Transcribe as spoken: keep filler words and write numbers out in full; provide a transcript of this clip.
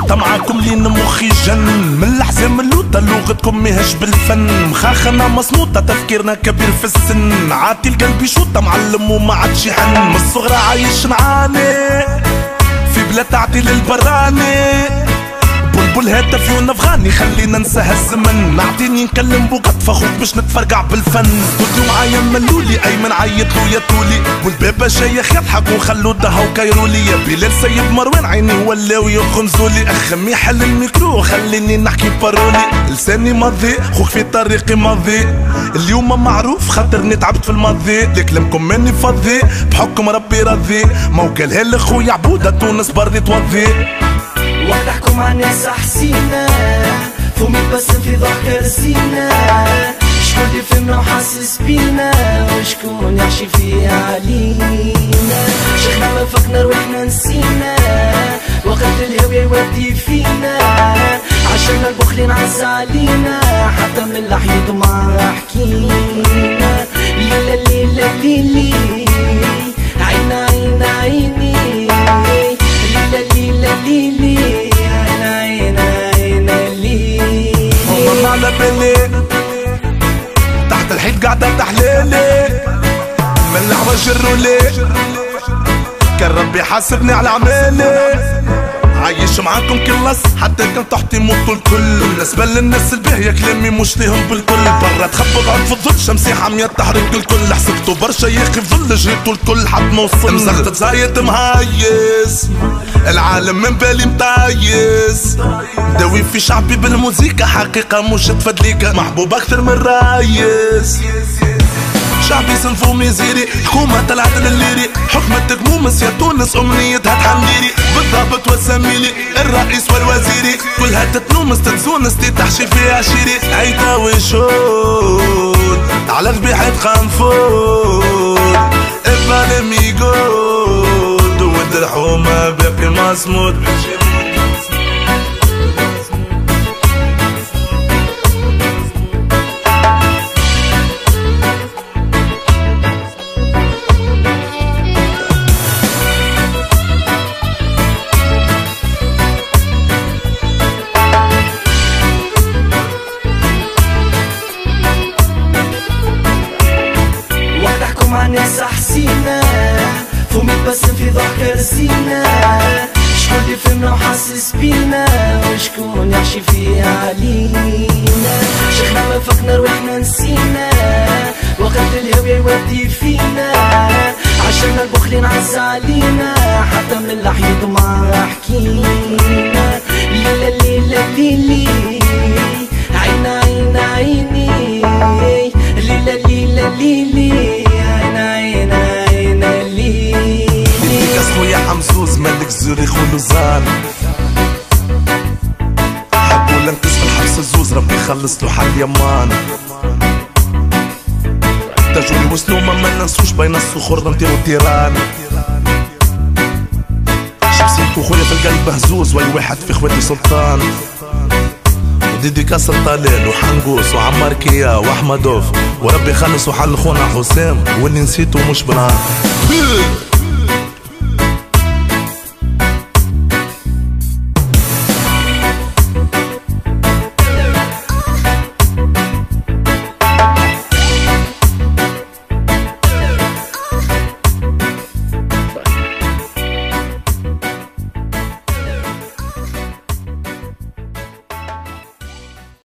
بشوطة معاكم لين مخي جن، من الأحزان اللوطة لغتكم ماهاش بالفن، مخاخنا مصموطة تفكيرنا كبير في السن، عاتي القلب يشوطة معلم وما عادش يحن، من الصغرى عايش نعاني في بلا تعديل البراني، بلبل هاتف ونفغاني خلينا ننسى الزمن، نعطيني نكلم بوقت فخوك باش نتفرقع بالفن، قلتو معايا ملولي ايمن عيطلو يا طولي، والبابا شيخ يضحك وخلو دها وكيرولي، يا بلال سيد مروان عيني ولاو يخنزولي، اخ يحل الميكرو خليني نحكي بارولي، لساني ماضي خوك في طريقي ماضي، اليوم معروف خاطرني تعبت في الماضي، لكلامكم ماني فاضي بحكم ربي راضي، ما وكالها لخويا عبودة تونس برضي توضي. وقت احكم على الناس احسينا فمي بسم في ضحك رسينا، شكون اللي فهمنا وحاسس بينا وشكون يحشي فيها علينا، شيخنا ما فكنا روحنا نسينا وقت الهوى يودي فينا، عشان البخل نعز علينا حتى من اللحيط ما حكينا، ليلة ليلة ليلي عينا عينا عيني، ليلة ليلة ليلي عينا عينا عينا ليلي، هما على بالي تحت الحيط قاعدة تحليلي من العوج الرولي، كان ربي حاسبني على عمالي، عايش معاكم كل نص حتى كان تحتي موتوا الكل، بالنسبة للناس الباهية كلامي مش ليهم بالكل، برا تخبط عند في الظل شمسي حامية تحرق الكل، حسبتوا برشا ياخي في ظل جريتوا الكل حد ما وصل، مزغت زايد مهيس العالم من بالي متايس، داوي في شعبي بالموسيقى حقيقة مش تفدليكا، محبوب أكثر من رايس، شعبي صنفو ميزيري حكومة طلعت لليري، حكمتك مو مسيا تونس أمنيتها تحنديري، بالضبط وسميلي الرئيس والوزيري، كلها تتنومس تتزونس تحشي فيها شيري، عيتا وشود على ذبيحة خنفود، ابا ميقود ود الحومة باقي مصمود، مع الناس احسينا فمي بسم في ضحك رسينا، شكون اللي فهمنا وحاسس بينا وشكون يحشي فيها علينا، شيخنا ما فكنا روحنا نسينا وقت الهوى يودي فينا، عشان البخل نعز علينا حتى من اللحيط ما حكينا، ليلة ليلة ليلي عينا عينا عيني، ليلة ليلة ليلي عينا عينا عينا ليلي، يديك خويا حمزوز ملك زوريخ ولوزان، حبوا لنكس في الحبس الزوز ربي يخلص له حل يمان، تجولي وسنو ما ننسوش بين الصخور نطيرو التيران، شمسيك وخويا في القلب مهزوز واي واحد في خواتي سلطان، ديديكاس الطلال وحنقوس وعمار كيا واحمدوف، وربي يخلص وحل خونا حسام واللي نسيته مش بنعرف.